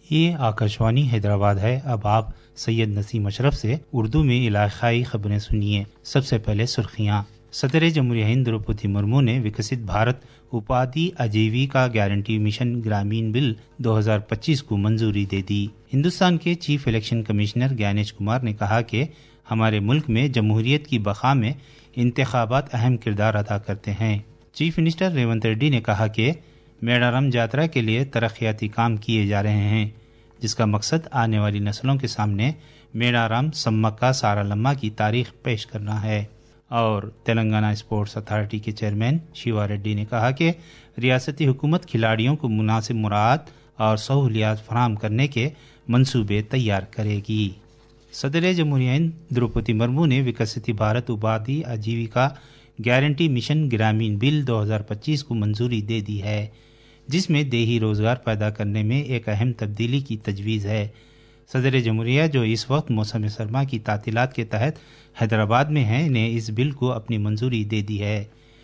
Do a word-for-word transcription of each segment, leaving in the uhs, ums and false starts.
یہ آکاشوانی حیدرآباد ہے۔ اب آپ سید نسیم اشرف سے اردو میں علاقائی خبریں سنیے۔ سب سے پہلے سرخیاں۔ صدر جمہوریہ ہند دروپدی مرمو نے وکست بھارت اپادھی Ajeevika guarantee mission Gramin bill دو ہزار پچیس کو منظوری دے دی۔ ہندوستان کے chief election commissioner Gyanesh Kumar نے کہا کہ ہمارے ملک میں جمہوریت کی بقا میں انتخابات اہم کردار ادا کرتے ہیں۔ چیف منسٹر ریونت ریڈی نے کہا کہ میڈارم جاترا کے لیے ترقیاتی کام کیے جا رہے ہیں، جس کا مقصد آنے والی نسلوں کے سامنے میڈارم سمکا سارالما کی تاریخ پیش کرنا ہے۔ اور تلنگانہ اسپورٹس اتھارٹی کے چیئرمین شیوا ریڈی نے کہا کہ ریاستی حکومت کھلاڑیوں کو مناسب مراعات اور سہولیات فراہم کرنے کے منصوبے تیار کرے گی۔ صدر جمہوریہ ہند دروپدی مرمو نے وکست بھارت اپادھی Ajeevika guarantee mission Gramin bill دو ہزار پچیس کو منظوری دے دی ہے، جس میں دیہی روزگار پیدا کرنے میں ایک اہم تبدیلی کی تجویز ہے۔ صدر جمہوریہ جو اس وقت موسم سرما کی تعطیلات کے تحت حیدرآباد میں ہیں نے اس بل کو اپنی منظوری دے دی ہے،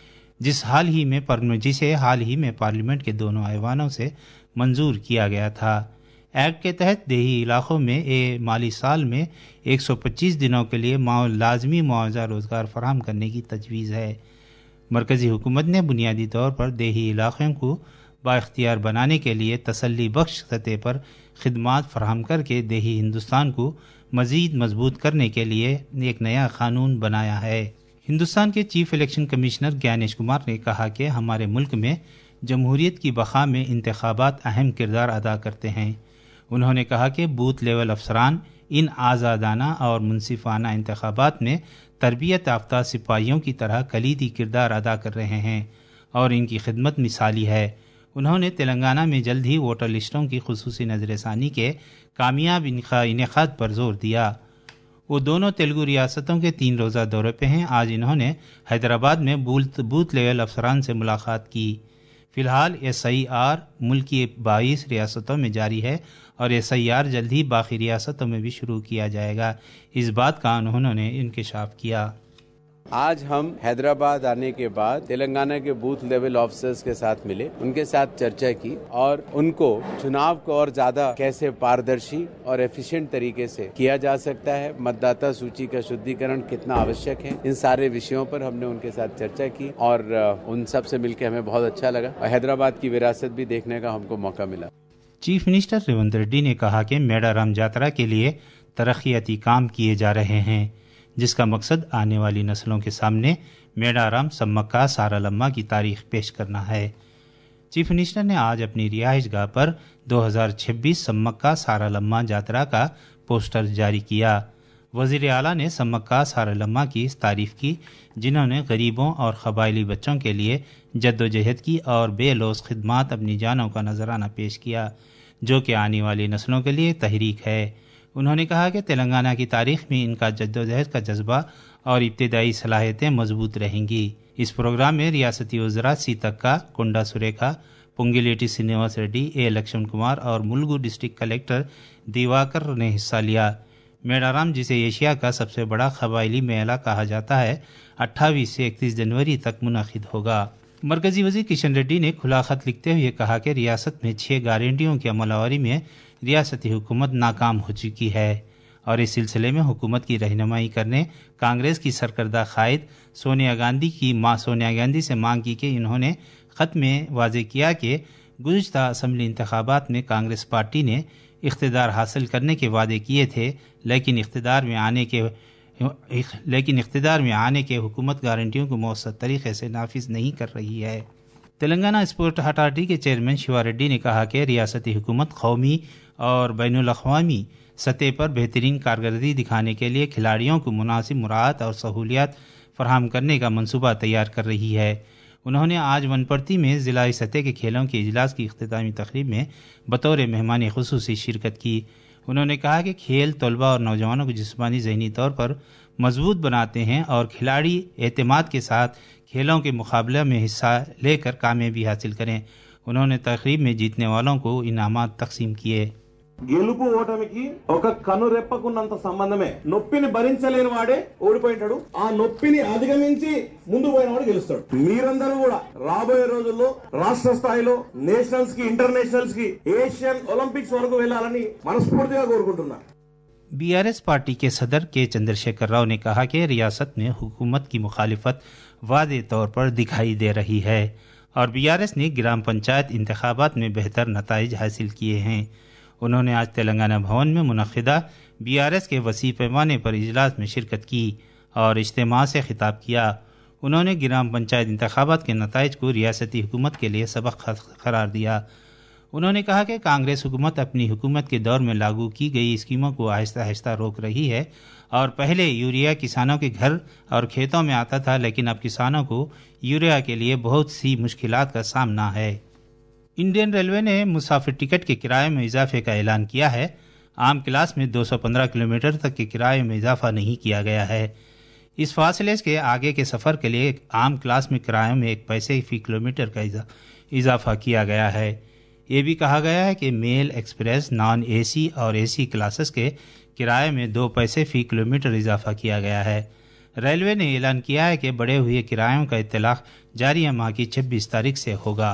جس حال ہی میں جسے حال ہی میں پارلیمنٹ کے دونوں ایوانوں سے منظور کیا گیا تھا۔ ایکٹ کے تحت دیہی علاقوں میں اے مالی سال میں ایک سو پچیس دنوں کے لیے لازمی معاوضہ روزگار فراہم کرنے کی تجویز ہے۔ مرکزی حکومت نے بنیادی طور پر دیہی علاقوں کو بااختیار بنانے کے لیے تسلی بخش سطح پر خدمات فراہم کر کے دیہی ہندوستان کو مزید مضبوط کرنے کے لیے ایک نیا قانون بنایا ہے۔ ہندوستان کے chief election commissioner Gyanesh Kumar نے کہا کہ ہمارے ملک میں جمہوریت کی بقا میں انتخابات اہم کردار ادا کرتے ہیں۔ انہوں نے کہا کہ بوتھ لیول افسران ان آزادانہ اور منصفانہ انتخابات میں تربیت یافتہ سپاہیوں کی طرح کلیدی کردار ادا کر رہے ہیں اور ان کی خدمت مثالی ہے۔ انہوں نے تلنگانہ میں جلد ہی ووٹر لسٹوں کی خصوصی نظر ثانی کے کامیاب انعقاد پر زور دیا۔ وہ دونوں تیلگو ریاستوں کے تین روزہ دورے پہ ہیں۔ آج انہوں نے حیدرآباد میں بوتھ لیول افسران سے ملاقات کی۔ فی الحال ایس آئی آر ملک کی بائیس ریاستوں میں جاری ہے اور ایس آئی آر جلد ہی باقی ریاستوں میں بھی شروع کیا جائے گا۔ اس بات کا انہوں نے انکشاف کیا۔ آج ہم حیدرآباد آنے کے بعد تلنگانہ کے بوتھ لیول آفیسرز کے ساتھ ملے، ان کے ساتھ چرچا کی اور ان کو چناؤ کو اور زیادہ کیسے پاردرشی اور ایفیشینٹ طریقے سے کیا جا سکتا ہے، متداتا سوچی کا شدھیکرن کتنا آوشک ہے، ان سارے وشیوں پر ہم نے ان کے ساتھ چرچا کی اور ان سب سے مل کے ہمیں بہت اچھا لگا اور حیدرآباد کی وراثت بھی دیکھنے کا ہم کو موقع ملا۔ چیف منسٹر ریونت ریڈی نے کہا کہ میڈارم جاترا کے لیے ترقیاتی کام کیے جا رہے ہیں، جس کا مقصد آنے والی نسلوں کے سامنے میڈارم سمکا سارالما کی تاریخ پیش کرنا ہے۔ چیف منسٹر نے آج اپنی رہائش گاہ پر دو ہزار چھبیس سمکا سارالما جاترا کا پوسٹر جاری کیا۔ وزیر اعلیٰ نے سمکا سارالما کی تعریف کی، جنہوں نے غریبوں اور قبائلی بچوں کے لیے جدوجہد کی اور بے لوث خدمات اپنی جانوں کا نذرانہ پیش کیا، جو کہ آنے والی نسلوں کے لیے تحریک ہے۔ انہوں نے کہا کہ تلنگانہ کی تاریخ میں ان کا جدوجہد کا جذبہ اور ابتدائی صلاحیتیں مضبوط رہیں گی۔ اس پروگرام میں ریاستی وزراء سیتکا کنڈا سریکھا، پونگلیٹی سرینواس ریڈی، اے لکشمن کمار اور ملگو ڈسٹرکٹ کلیکٹر دیواکر نے حصہ لیا۔ میڈارم، جسے ایشیا کا سب سے بڑا قبائلی میلہ کہا جاتا ہے، اٹھائیس سے اکتیس جنوری تک منعقد ہوگا۔ مرکزی وزیر کشن ریڈی نے کھلا خط لکھتے ہوئے کہا کہ ریاست میں چھ گارنٹیوں کی عمل آوری میں ریاستی حکومت ناکام ہو چکی ہے اور اس سلسلے میں حکومت کی رہنمائی کرنے کانگریس کی سرکردہ قائد سونیا گاندھی کی ماں سونیا گاندھی سے مانگ کی کہ انہوں نے خط میں واضح کیا کہ گزشتہ اسمبلی انتخابات میں کانگریس پارٹی نے اقتدار حاصل کرنے کے وعدے کیے تھے، لیکن اقتدار میں آنے کے لیکن اقتدار میں آنے کے حکومت گارنٹیوں کو مؤثر طریقے سے نافذ نہیں کر رہی ہے۔ تلنگانہ اسپورٹ اتھارٹی کے چیئرمین شیوا ریڈی نے کہا کہ ریاستی حکومت قومی اور بین الاقوامی سطح پر بہترین کارکردگی دکھانے کے لیے کھلاڑیوں کو مناسب مراعات اور سہولیات فراہم کرنے کا منصوبہ تیار کر رہی ہے۔ انہوں نے آج ونپرتی میں ضلعی سطح کے کھیلوں کے اجلاس کی اختتامی تقریب میں بطور مہمان خصوصی شرکت کی۔ انہوں نے کہا کہ کھیل طلباء اور نوجوانوں کو جسمانی ذہنی طور پر مضبوط بناتے ہیں اور کھلاڑی اعتماد کے ساتھ کھیلوں کے مقابلہ میں حصہ لے کر کامیابی حاصل کریں۔ انہوں نے تقریب میں جیتنے والوں کو انعامات تقسیم کیے۔ గెలుపు ఓటమికి ఒక కనురెప్పకున్నంత సంబంధమే. నొప్పిని భరించలేని వాడే ఓడిపోయింటాడు, ఆ నొప్పిని అధిగమించి ముందు పోయినవాడు గెలుస్తాడు. మీరందరూ కూడా రాబోయే రోజుల్లో రాష్ట్ర స్థాయిలో నేషనల్స్ కి, ఇంటర్నేషనల్స్ కి, ఏషియన్ ఒలింపిక్స్ వరకు వెళ్లాలని మనస్ఫూర్తిగా కోరుకుంటున్నా. बीआरएस पार्टी के सदर के चंद्रशेखर राव ने कहा कि रियासत में हुकूमत की मुखालिफत वाज़े तौर पर दिखाई दे रही है और बीआरएस ने ग्राम पंचायत इंतखाबात में बेहतर नताइज हासिल किए हैं. उन्होंने आज तेलंगाना भवन में मुनक़िदा बीआरएस के वसी पैमाने पर इजलास में शिरकत की और इज्तिमा से खिताब किया. उन्होंने ग्राम पंचायत इंतखाबात के नताइज को रियासती हुकूमत के लिए सबक करार दिया. उन्होंने कहा कि कांग्रेस हुकूमत अपनी हुकूमत के दौर में लागू की गई स्कीमों को आहिस्ता आहिस्ता रोक रही है और पहले यूरिया किसानों के घर और खेतों में आता था, लेकिन अब किसानों को यूरिया के लिए बहुत सी मुश्किलात का सामना है. इंडियन रेलवे ने मुसाफिर टिकट के किराए में इजाफे का ऐलान किया है. आम क्लास में दो सौ पंद्रह किलोमीटर तक के किराए में इजाफा नहीं किया गया है. इस फासले के आगे के सफ़र के लिए आम क्लास में किराए में एक पैसे फी किलोमीटर का इजाफा किया गया है. ये भी कहा गया है कि मेल, एक्सप्रेस, नॉन एसी और एसी क्लासेस के किराए में दो पैसे फी किलोमीटर इजाफा किया गया है. रेलवे ने ऐलान किया है कि बढ़े हुए किरायों का इत्तलाक जारी माह की छब्बीस तारीख से होगा.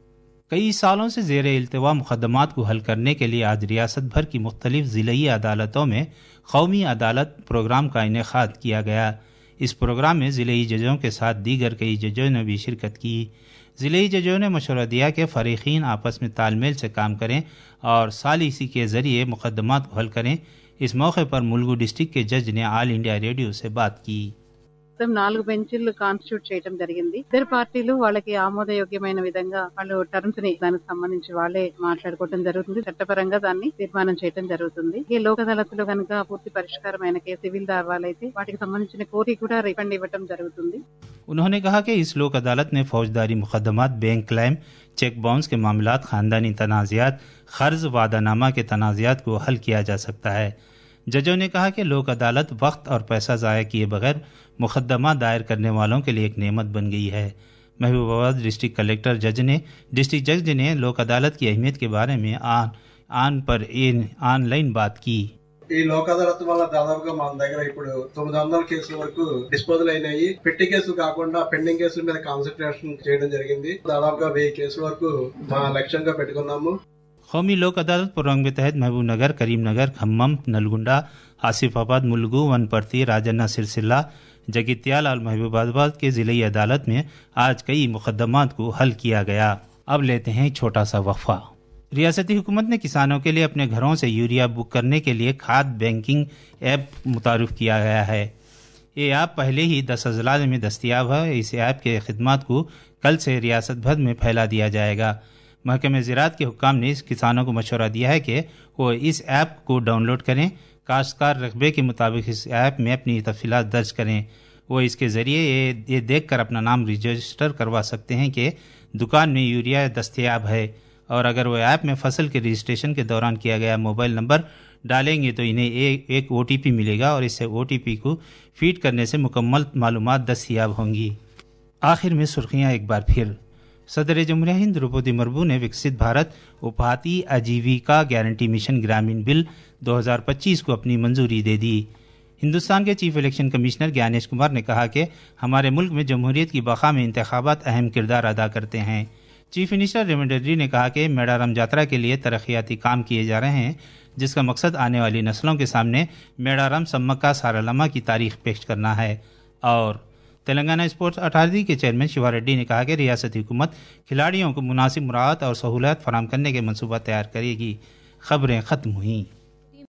कई सालों से ज़ेर इल्तिवा मुकदमात को हल करने के लिए आज रियासत भर की मुख्तलिफ ज़िलई अदालतों में कौमी अदालत प्रोग्राम का इनेकाद किया गया. इस प्रोग्राम में ज़िलई जजों के साथ दीगर कई जजों ने भी शिरकत की. ज़िलई जजों ने मशवरा दिया कि फ़रीक़ीन आपस में तालमेल से काम करें और सालिसी के ज़रिए मुकदमात को हल करें. इस मौके पर मुलुगु डिस्ट्रिक्ट के जज ने ऑल इंडिया रेडियो से बात की. నాలుగు బెంచీలు కాన్స్టిట్యూట్ చేయడం జరిగింది. ఇద్దరు పార్టీలు వాళ్ళకి ఆమోదయోగ్యమైన విధంగా వాళ్ళు టర్మ్స్ ని దానికి సంబంధించి వాళ్ళే మాట్లాడుకోవడం జరుగుతుంది. చట్టపరంగా దాన్ని తీర్మానం చేయడం జరుగుతుంది. ఈ లోక్ అదాలత్లో కనుక పూర్తి పరిష్కారమైన కేసు సివిల్ దావాలైతే వాటికి సంబంధించిన కోర్టు కూడా రిఫండ్ ఇవ్వడం జరుగుతుంది. उन्होंने कहा कि इस लोक अदालत में फौजदारी मुकदमात, बैंक क्लेम, चेक बाउंस के मामलात, खानदानी तनाज़ात, क़र्ज़ वादानामा के तनाज़ात को हल किया जा सकता है. जजों ने कहा कि लोक अदालत वक्त और पैसा ज़ाया किए बगैर मुकदमा दायर करने वालों के लिए एक नेमत बन गई है. महबूबाबाद डिस्ट्रिक्ट कलेक्टर जज ने डिस्ट्रिक्ट जज ने लोक अदालत की अहमियत के बारे में आन आन पर ऑनलाइन बात की. ఈ లోక్ అదాలత్ వల్ల దాదాపుగా మన దగ్గర ఇప్పుడు తొమ్మిది వందల కేసుల వరకు డిస్పోజల్ అయినాయి. పెట్టి కేసులు కాకుండా పెండింగ్ కేసుల మీద కాన్సన్ట్రేషన్ చేయడం జరిగింది. దాదాపుగా వెయ్యి కేసుల వరకు మా లక్ష్యంగా పెట్టుకున్నాము. कौमी लोक अदालत प्रोग्राम के तहत महबूबनगर, करीमनगर, खम्मम, नलगुंडा, आसिफाबाद, मुलुगु, वनपर्ती, राजन्ना सिलसिला, जगित्याल और महबूबाबाद के ज़िलई अदालत में आज कई मुकदमात को हल किया गया. अब लेते हैं छोटा सा वक्फा. रियासती हुकूमत ने किसानों के लिए अपने घरों से यूरिया बुक करने के लिए खाद बैंकिंग ऐप मुतारुफ किया गया है. ये ऐप पहले ही दस अजलास में दस्तियाब है. इस ऐप के खिदमात को कल से रियासत भर में फैला दिया जाएगा. महकमे ज़राअत के हुक्काम ने किसानों को मशवरा दिया है कि वो इस ऐप को डाउनलोड करें. काश्तकार रकबे के मुताबिक इस ऐप में अपनी तफसीलात दर्ज करें. वो इसके ज़रिए ये ये देख कर अपना नाम रजिस्टर करवा सकते हैं कि दुकान में यूरिया दस्तयाब है, और अगर वो ऐप में फसल के रजिस्ट्रेशन के दौरान किया गया मोबाइल नंबर डालेंगे तो इन्हें एक, एक ओ टी पी मिलेगा और इससे ओ टी पी को फीड करने से मुकम्मल मालूमात दस्तयाब होंगी. आखिर में सुर्खियाँ एक बार फिर. सदर जमहूरिया हिंद द्रौपदी मुर्मू ने विकसित भारत उपाधि आजीविका गारंटी मिशन ग्रामीण बिल दो हज़ार पच्चीस को अपनी मंजूरी दे दी. हिंदुस्तान के chief election commissioner Gyanesh Kumar ने कहा कि हमारे मुल्क में जमहूरियत की बका में इंतखाबात अहम किरदार अदा करते हैं. चीफ मिनिस्टर रेवंत रेड्डी ने कहा कि मेडारम यात्रा के लिए तरक्याती काम किए जा रहे हैं, जिसका मकसद आने वाली नस्लों के सामने मेडारम सम्मक्का सारालम्मा की तारीख पेश करना है. और तेलंगाना स्पोर्ट्स अथॉरिटी के चेयरमैन शिवा रेड्डी ने कहा कि रियासती हुकूमत खिलाड़ियों को मुनासिब मुराहत और सहूलत फराहम करने के मनसूबा तैयार करेगी. खबरें ख़त्म हुई.